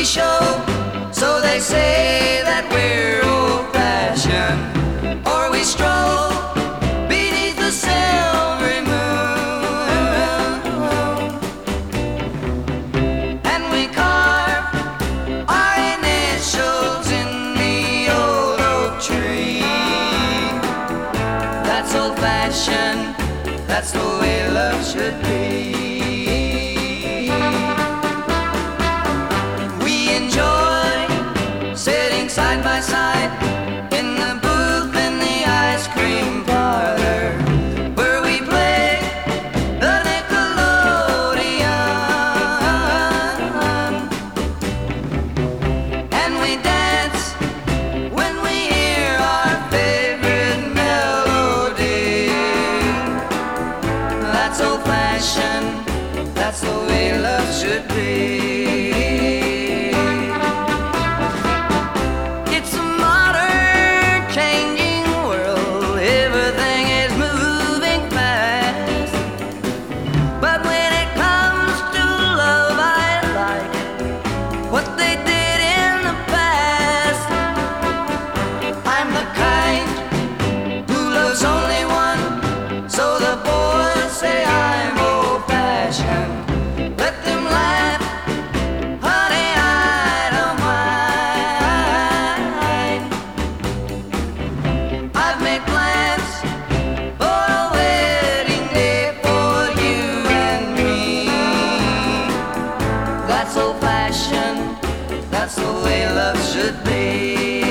show, so they say that we're old-fashioned, or we stroll beneath the silvery moon, and we carve our initials in the old oak tree. That's old-fashioned, that's the way love should be. Side by side in the booth in the ice cream parlor, where we play the Nickelodeon, and we dance when we hear our favorite melody. That's old-fashioned, that's the way love should be. That's old-fashioned, that's the way love should be.